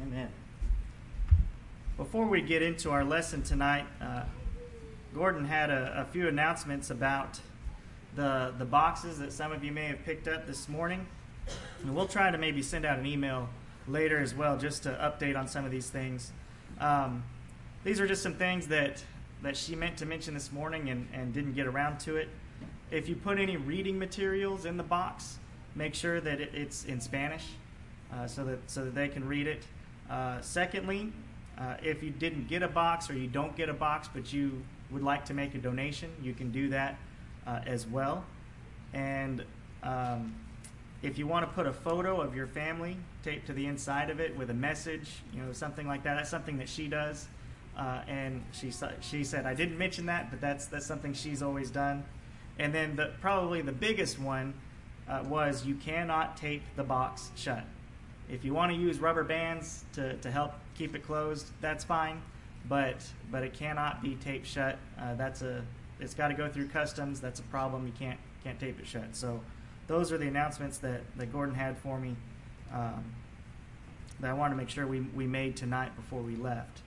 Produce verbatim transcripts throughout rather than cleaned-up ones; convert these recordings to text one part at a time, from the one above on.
Amen. Before we get into our lesson tonight, uh, Gordon had a, a few announcements about the the boxes that some of you may have picked up this morning. And we'll try to maybe send out an email later as well, just to update on some of these things. Um, these are just some things that, that she meant to mention this morning and, and didn't get around to it. If you put any reading materials in the box, make sure that it, it's in Spanish uh, so that so that they can read it. Uh, secondly, uh, if you didn't get a box or you don't get a box but you would like to make a donation, you can do that uh, as well. And um, if you want to put a photo of your family taped to the inside of it with a message, you know, something like that, that's something that she does. Uh, and she she said, I didn't mention that, but that's that's something she's always done. And then the, probably the biggest one uh, was you cannot tape the box shut. If you want to use rubber bands to, to help keep it closed, that's fine. But but it cannot be taped shut. Uh, that's a it's got to go through customs. That's a problem. You can't can't tape it shut. So those are the announcements that, that Gordon had for me um, that I wanted to make sure we, we made tonight before we left.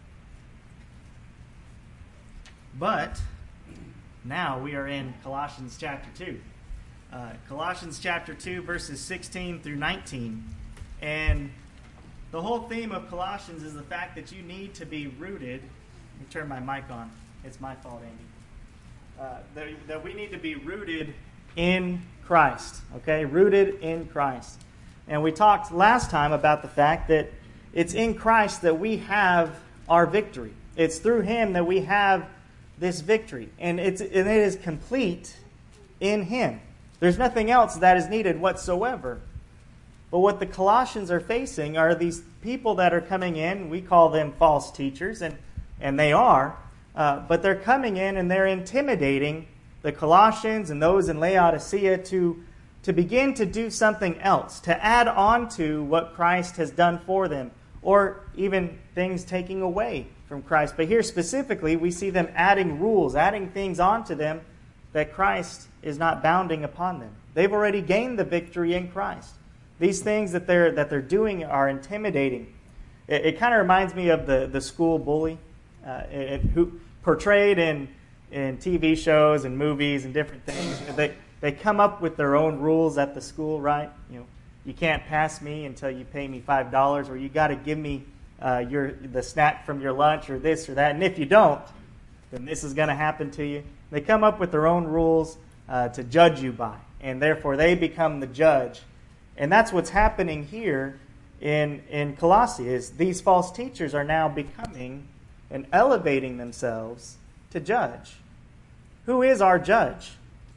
But now we are in Colossians chapter two. Uh, Colossians chapter two, verses sixteen through nineteen. And the whole theme of Colossians is the fact that you need to be rooted. Let me turn my mic on. It's my fault, Andy. Uh, that, that we need to be rooted in Christ. Okay? Rooted in Christ. And we talked last time about the fact that it's in Christ that we have our victory. It's through Him that we have this victory. And, it's, and it is complete in Him. There's nothing else that is needed whatsoever. But what the Colossians are facing are these people that are coming in. We call them false teachers, and, and they are. Uh, but they're coming in and they're intimidating the Colossians and those in Laodicea to, to begin to do something else, to add on to what Christ has done for them, or even things taking away from Christ. But here specifically, we see them adding rules, adding things onto them that Christ is not bounding upon them. They've already gained the victory in Christ. These things that they're that they're doing are intimidating. It, it kind of reminds me of the, the school bully, uh, it, who portrayed in in T V shows and movies and different things. They they come up with their own rules at the school, right? You know, you can't pass me until you pay me five dollars, or you got to give me uh, your the snack from your lunch, or this or that. And if you don't, then this is going to happen to you. They come up with their own rules uh, to judge you by, and therefore they become the judge. And that's what's happening here in, in Colossae, is these false teachers are now becoming and elevating themselves to judge. Who is our judge?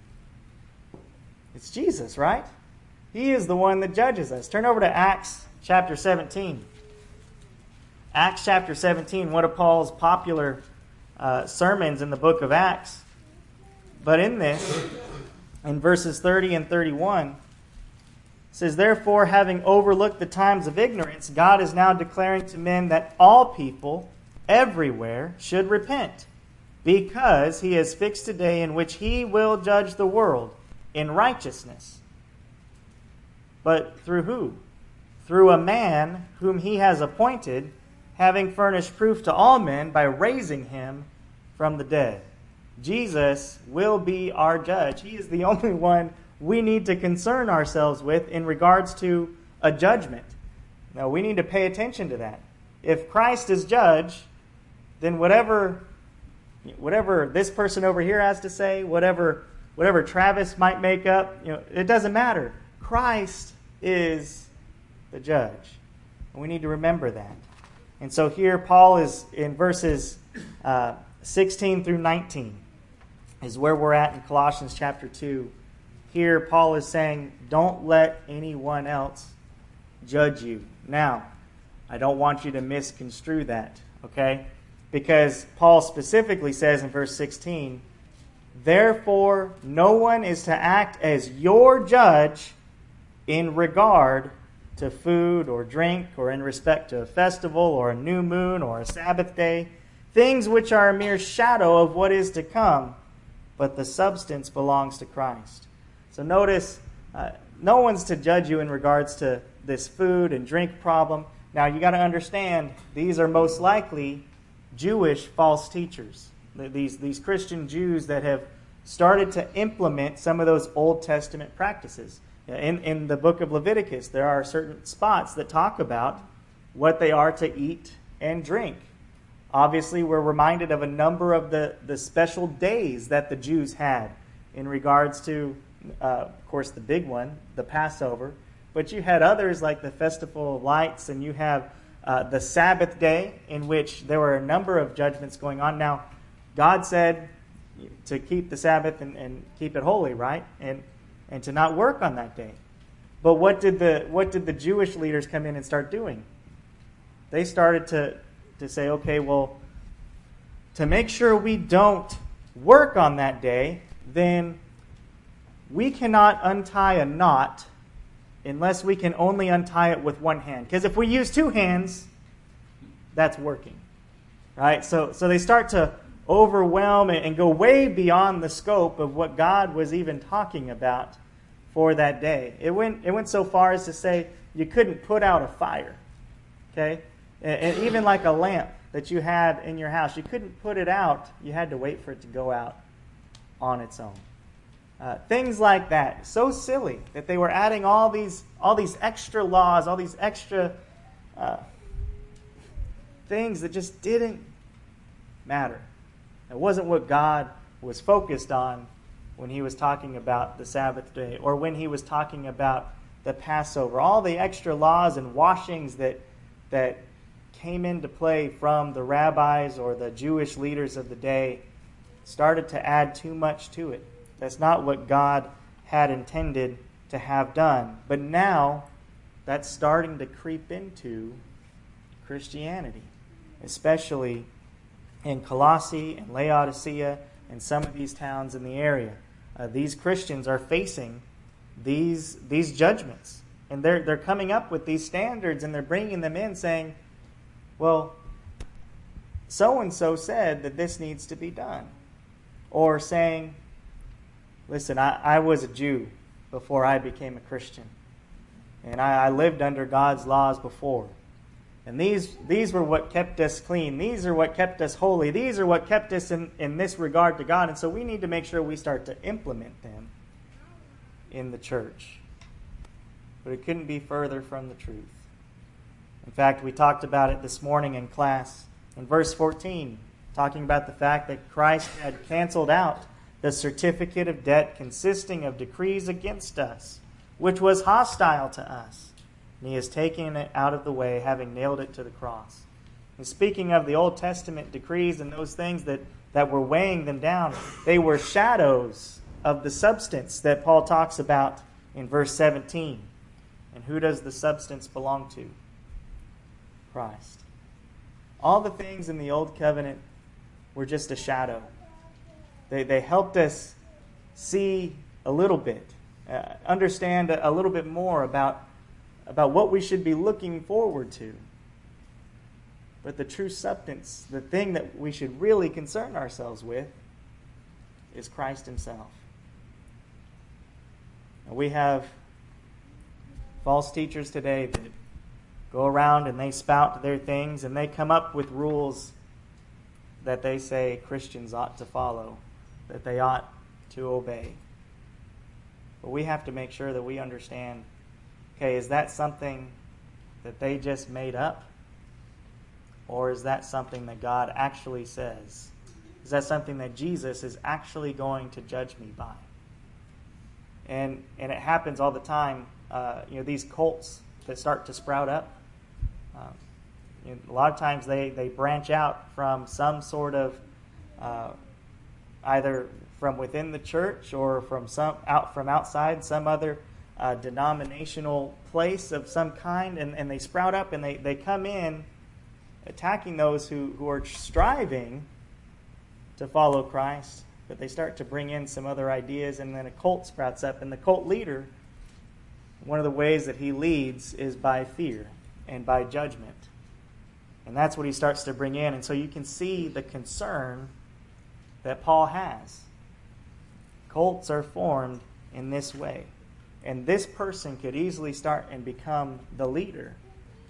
It's Jesus, right? He is the one that judges us. Turn over to Acts chapter seventeen. Acts chapter seventeen, one of Paul's popular uh, sermons in the book of Acts. But in this, in verses thirty and thirty-one, it says, therefore, having overlooked the times of ignorance, God is now declaring to men that all people everywhere should repent, because He has fixed a day in which He will judge the world in righteousness. But through who? Through a man whom He has appointed, having furnished proof to all men by raising Him from the dead. Jesus will be our judge. He is the only one we need to concern ourselves with in regards to a judgment. Now, we need to pay attention to that. If Christ is judge, then whatever whatever this person over here has to say, whatever whatever Travis might make up, you know, it doesn't matter. Christ is the judge. And we need to remember that. And so here Paul is in verses uh, sixteen through nineteen is where we're at in Colossians chapter two. Here, Paul is saying, don't let anyone else judge you. Now, I don't want you to misconstrue that, okay? Because Paul specifically says in verse sixteen, therefore, no one is to act as your judge in regard to food or drink, or in respect to a festival or a new moon or a Sabbath day, things which are a mere shadow of what is to come, but the substance belongs to Christ. So notice, uh, no one's to judge you in regards to this food and drink problem. Now, you got to understand, these are most likely Jewish false teachers. These, these Christian Jews that have started to implement some of those Old Testament practices. In, in the book of Leviticus, there are certain spots that talk about what they are to eat and drink. Obviously, we're reminded of a number of the, the special days that the Jews had in regards to, uh, of course, the big one, the Passover. But you had others like the Festival of Lights, and you have uh, the Sabbath day, in which there were a number of judgments going on. Now, God said to keep the Sabbath and, and keep it holy, right? And and to not work on that day. But what did the what did the Jewish leaders come in and start doing? They started to, to say, okay, well, to make sure we don't work on that day, then we cannot untie a knot unless we can only untie it with one hand. Because if we use two hands, that's working. Right? So, so they start to overwhelm and go way beyond the scope of what God was even talking about for that day. It went, it went so far as to say you couldn't put out a fire. Okay? And, and even like a lamp that you had in your house, you couldn't put it out. You had to wait for it to go out on its own. Uh, things like that. So silly that they were adding all these all these extra laws, all these extra uh, things that just didn't matter. It wasn't what God was focused on when he was talking about the Sabbath day, or when he was talking about the Passover. All the extra laws and washings that that came into play from the rabbis or the Jewish leaders of the day started to add too much to it. That's not what God had intended to have done. But now, that's starting to creep into Christianity, especially in Colossae and Laodicea and some of these towns in the area. Uh, these Christians are facing these these judgments. And they're, they're coming up with these standards, and they're bringing them in saying, well, so-and-so said that this needs to be done. Or saying, listen, I, I was a Jew before I became a Christian. And I, I lived under God's laws before. And these these were what kept us clean. These are what kept us holy. These are what kept us in, in this regard to God. And so we need to make sure we start to implement them in the church. But it couldn't be further from the truth. In fact, we talked about it this morning in class. In verse fourteen, talking about the fact that Christ had canceled out the certificate of debt consisting of decrees against us, which was hostile to us. And he has taken it out of the way, having nailed it to the cross. And speaking of the Old Testament decrees and those things that, that were weighing them down, they were shadows of the substance that Paul talks about in verse seventeen. And who does the substance belong to? Christ. All the things in the Old Covenant were just a shadow. They, they helped us see a little bit, uh, understand a, a little bit more about, about what we should be looking forward to. But the true substance, the thing that we should really concern ourselves with, is Christ himself. And we have false teachers today that go around and they spout their things and they come up with rules that they say Christians ought to follow, that they ought to obey. But we have to make sure that we understand, okay, is that something that they just made up? Or is that something that God actually says? Is that something that Jesus is actually going to judge me by? And and it happens all the time. Uh, you know, these cults that start to sprout up, um, you know, a lot of times they, they branch out from some sort of uh, either from within the church or from some out from outside some other uh, denominational place of some kind, and, and they sprout up and they, they come in attacking those who, who are striving to follow Christ, but they start to bring in some other ideas, and then a cult sprouts up, and the cult leader, one of the ways that he leads is by fear and by judgment. And that's what he starts to bring in. And so you can see the concern that Paul has. Cults are formed in this way. And this person could easily start and become the leader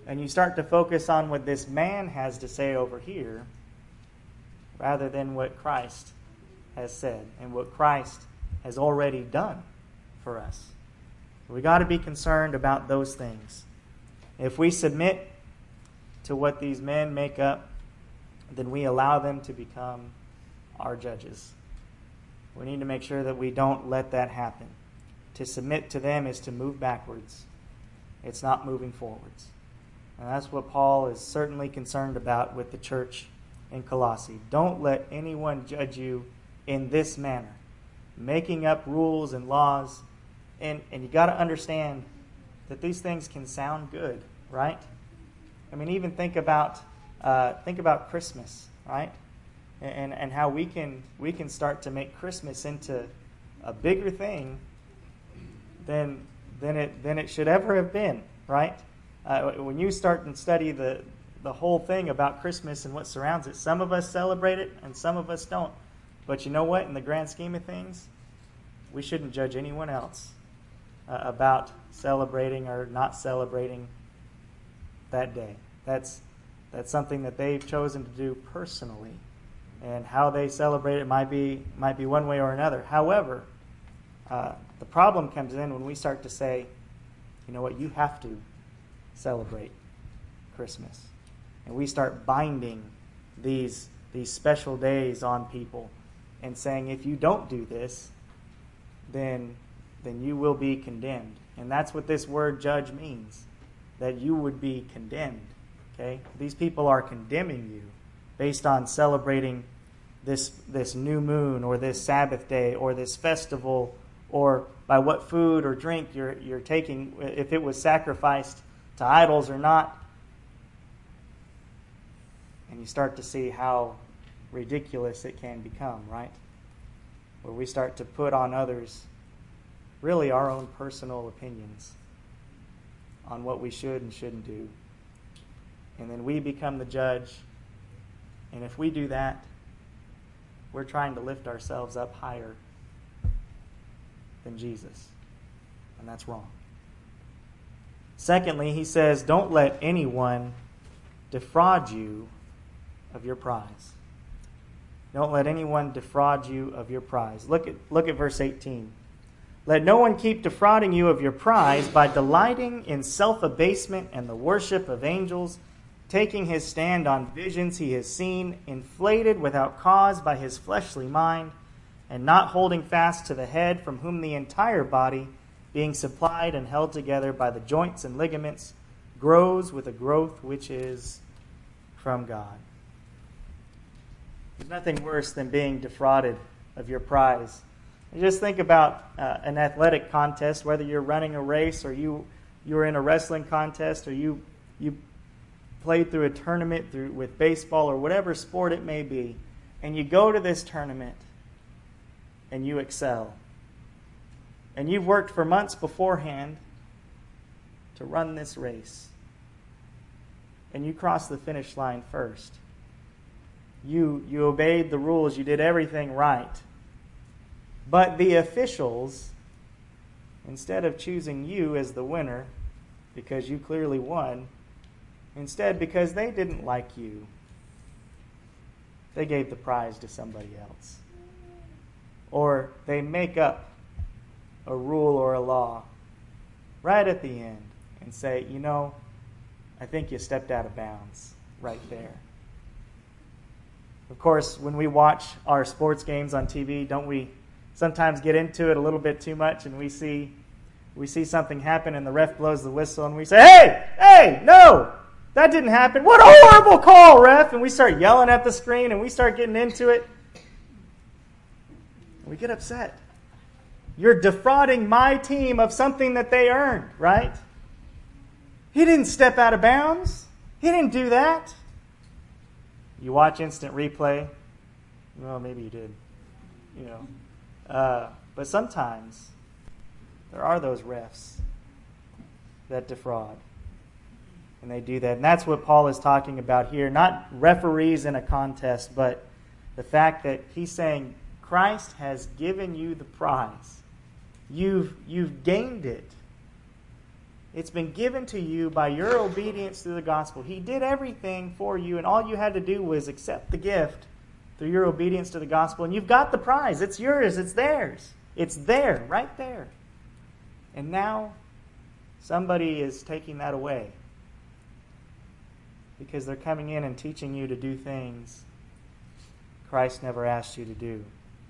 and you start to focus on what this man has to say over here rather than what Christ has said and what Christ has already done for us. We got to be concerned about those things. If we submit to what these men make up, then we allow them to become our judges. We need to make sure that we don't let that happen. To submit to them is to move backwards. It's not moving forwards. And that's what Paul is certainly concerned about with the church in Colossae. Don't let anyone judge you in this manner, making up rules and laws. And, and you got to understand that these things can sound good, right? I mean, even think about uh, think about Christmas, right? And and how we can we can start to make Christmas into a bigger thing than than it than it should ever have been, right? Uh, when you start and study the the whole thing about Christmas and what surrounds it, some of us celebrate it and some of us don't. But you know what? In the grand scheme of things, we shouldn't judge anyone else uh, about celebrating or not celebrating that day. That's that's something that they've chosen to do personally, and how they celebrate it might be might be one way or another. However, uh, the problem comes in when we start to say, you know what, you have to celebrate Christmas, and we start binding these these special days on people, and saying if you don't do this, then then you will be condemned, and that's what this word judge means. That you would be condemned. Okay? These people are condemning you based on celebrating this this new moon or this Sabbath day or this festival, or by what food or drink you're you're taking, if it was sacrificed to idols or not. And you start to see how ridiculous it can become, right? Where we start to put on others really our own personal opinions on what we should and shouldn't do. And then we become the judge. And if we do that, we're trying to lift ourselves up higher than Jesus. And that's wrong. Secondly, he says, don't let anyone defraud you of your prize. Don't let anyone defraud you of your prize. Look at, look at verse eighteen. Let no one keep defrauding you of your prize by delighting in self-abasement and the worship of angels, taking his stand on visions he has seen, inflated without cause by his fleshly mind, and not holding fast to the head, from whom the entire body, being supplied and held together by the joints and ligaments, grows with a growth which is from God. There's nothing worse than being defrauded of your prize. Just think about uh, an athletic contest, whether you're running a race or you you're in a wrestling contest, or you you played through a tournament through with baseball or whatever sport it may be, and you go to this tournament and you excel. And you've worked for months beforehand to run this race. And you cross the finish line first. You you obeyed the rules, you did everything right. But the officials, instead of choosing you as the winner, because you clearly won, instead, because they didn't like you, they gave the prize to somebody else. Or they make up a rule or a law right at the end and say, you know, I think you stepped out of bounds right there. Of course, when we watch our sports games on T V, don't we sometimes get into it a little bit too much, and we see we see something happen and the ref blows the whistle and we say, hey, hey, no, that didn't happen. What a horrible call, ref. And we start yelling at the screen and we start getting into it. We get upset. You're defrauding my team of something that they earned, right? He didn't step out of bounds. He didn't do that. You watch instant replay. Well, maybe you did. You know. Uh, but sometimes there are those refs that defraud. And they do that. And that's what Paul is talking about here. Not referees in a contest, but the fact that he's saying Christ has given you the prize. You've, you've gained it. It's been given to you by your obedience to the gospel. He did everything for you, and all you had to do was accept the gift through your obedience to the gospel, and you've got the prize. It's yours. It's theirs. It's there, right there. And now somebody is taking that away because they're coming in and teaching you to do things Christ never asked you to do.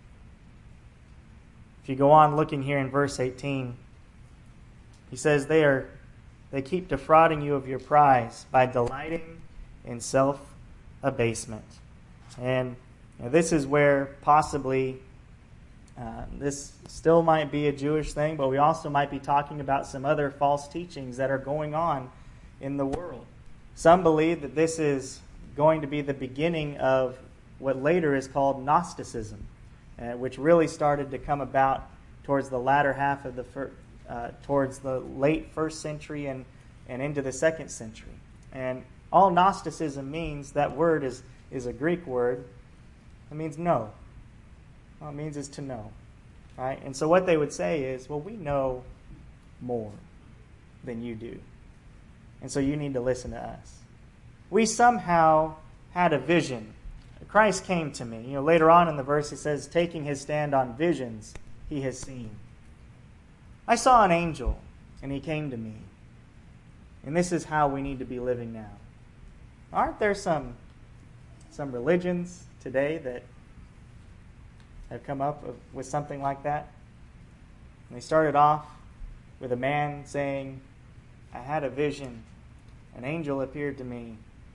If you go on looking here in verse eighteen, he says they are they keep defrauding you of your prize by delighting in self-abasement. And you know, this is where possibly uh, this still might be a Jewish thing, but we also might be talking about some other false teachings that are going on in the world. Some believe that this is going to be the beginning of what later is called Gnosticism, uh, which really started to come about towards the latter half of the first Uh, towards the late first century and, and into the second century. And all Gnosticism means, that word is, is a Greek word. It means know. All it means is to know. Right? And so what they would say is, well, we know more than you do. And so you need to listen to us. We somehow had a vision. Christ came to me. You know, later on in the verse it says, taking his stand on visions he has seen. I saw an angel, and he came to me. And this is how we need to be living now. Aren't there some, some religions today that have come up with something like that? And they started off with a man saying, I had a vision. An angel appeared to me.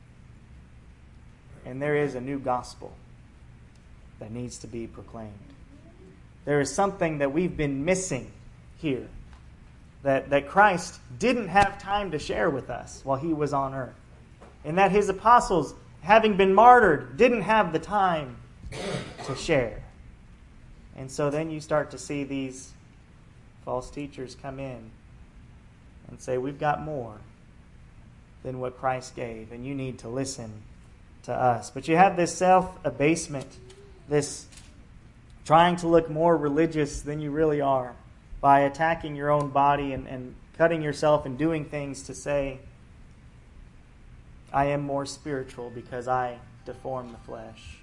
And there is a new gospel that needs to be proclaimed. There is something that we've been missing here that, that Christ didn't have time to share with us while he was on earth. And that his apostles, having been martyred, didn't have the time to share. And so then you start to see these false teachers come in and say, we've got more than what Christ gave, and you need to listen to us. But you have this self-abasement, this trying to look more religious than you really are, by attacking your own body and, and cutting yourself and doing things to say, I am more spiritual because I deform the flesh.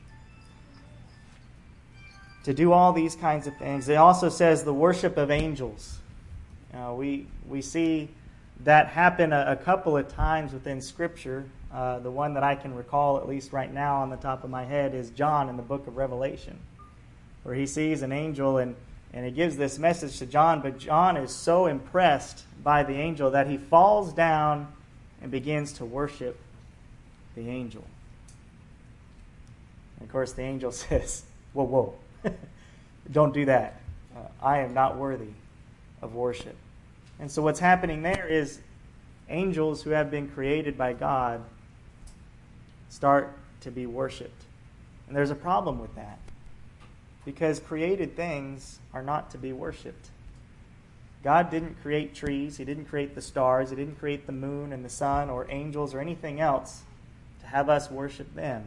To do all these kinds of things. It also says the worship of angels. Uh, we we see that happen a, a couple of times within Scripture. Uh, the one that I can recall, at least right now on the top of my head, is John in the book of Revelation, where he sees an angel and And he gives this message to John, but John is so impressed by the angel that he falls down and begins to worship the angel. And of course, the angel says, whoa, whoa, don't do that. Uh, I am not worthy of worship. And so what's happening there is angels who have been created by God start to be worshipped. And there's a problem with that. Because created things are not to be worshipped. God didn't create trees. He didn't create the stars. He didn't create the moon and the sun or angels or anything else to have us worship them.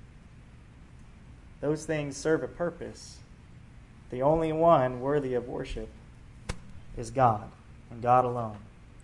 Those things serve a purpose. The only one worthy of worship is God, and God alone.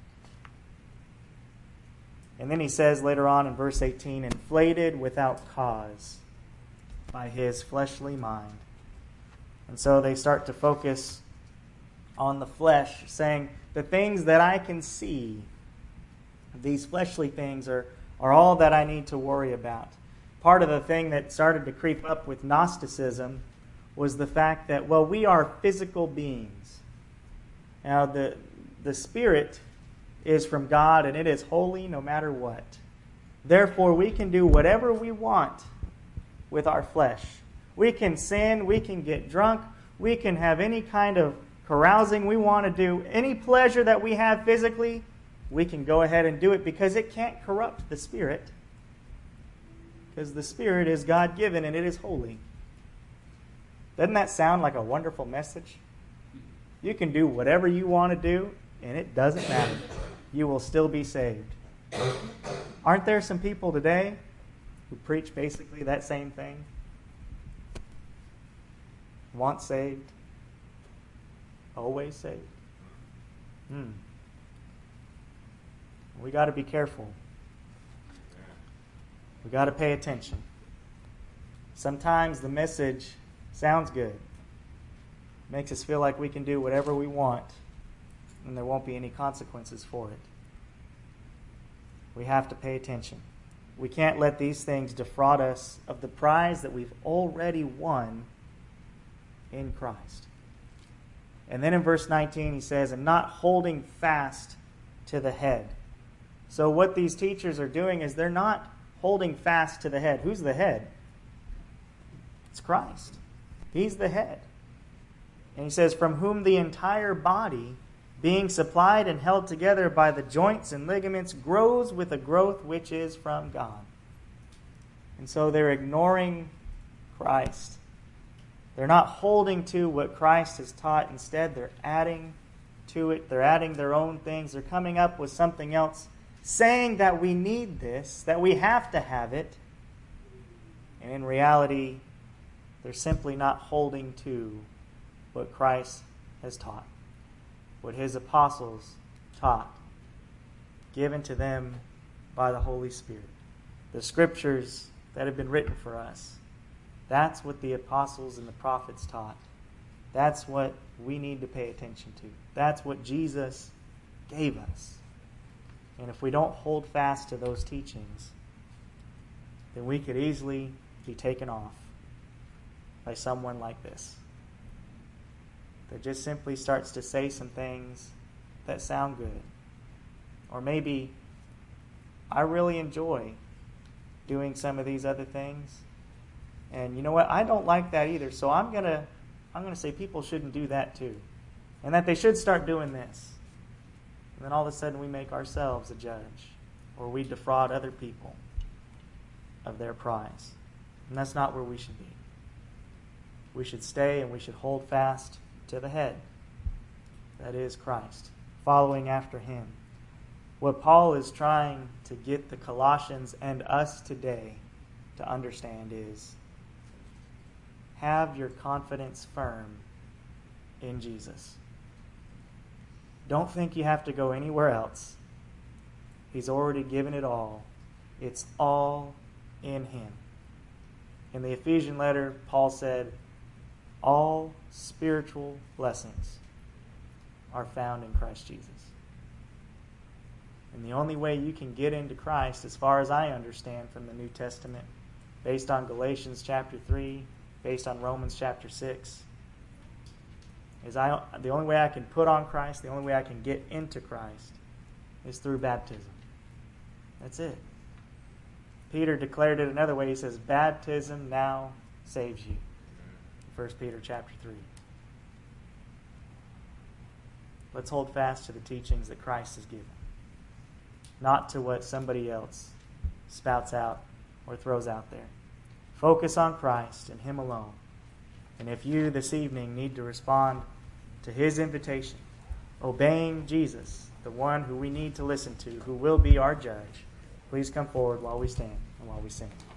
And then he says later on in verse eighteen, inflated without cause by his fleshly mind. And so they start to focus on the flesh, saying, the things that I can see, these fleshly things, are, are all that I need to worry about. Part of the thing that started to creep up with Gnosticism was the fact that, well, we are physical beings. Now, the, the spirit is from God, and it is holy no matter what. Therefore, we can do whatever we want with our flesh. We can sin, we can get drunk, we can have any kind of carousing we want to do. Any pleasure that we have physically, we can go ahead and do it because it can't corrupt the spirit. Because the spirit is God-given and it is holy. Doesn't that sound like a wonderful message? You can do whatever you want to do and it doesn't matter. You will still be saved. Aren't there some people today who preach basically that same thing? Once saved, always saved. Hmm. We got to be careful. We got to pay attention. Sometimes the message sounds good. Makes us feel like we can do whatever we want, and there won't be any consequences for it. We have to pay attention. We can't let these things defraud us of the prize that we've already won in Christ. And then in verse nineteen he says, and not holding fast to the head. So what these teachers are doing is they're not holding fast to the head. Who's the head? It's Christ. He's the head. And he says, from whom the entire body, being supplied and held together by the joints and ligaments, grows with a growth which is from God. And so they're ignoring Christ. They're not holding to what Christ has taught. Instead, they're adding to it. They're adding their own things. They're coming up with something else, saying that we need this, that we have to have it. And in reality, they're simply not holding to what Christ has taught, what his apostles taught, given to them by the Holy Spirit. The scriptures that have been written for us. That's what the apostles and the prophets taught. That's what we need to pay attention to. That's what Jesus gave us. And if we don't hold fast to those teachings, then we could easily be taken off by someone like this, that just simply starts to say some things that sound good. Or maybe, I really enjoy doing some of these other things, and you know what, I don't like that either, so I'm going to I'm going to say people shouldn't do that too, and that they should start doing this. And then all of a sudden we make ourselves a judge, or we defraud other people of their prize. And that's not where we should be. We should stay and we should hold fast to the head. That is Christ. Following after him. What Paul is trying to get the Colossians and us today to understand is, have your confidence firm in Jesus. Don't think you have to go anywhere else. He's already given it all. It's all in him. In the Ephesian letter, Paul said, all spiritual blessings are found in Christ Jesus. And the only way you can get into Christ, as far as I understand from the New Testament, based on Galatians chapter three, based on Romans chapter six, is I the only way I can put on Christ, the only way I can get into Christ, is through baptism. That's it. Peter declared it another way. He says, baptism now saves you. First Peter chapter three. Let's hold fast to the teachings that Christ has given, not to what somebody else spouts out or throws out there. Focus on Christ and him alone. And if you this evening need to respond to his invitation, obeying Jesus, the one who we need to listen to, who will be our judge, please come forward while we stand and while we sing.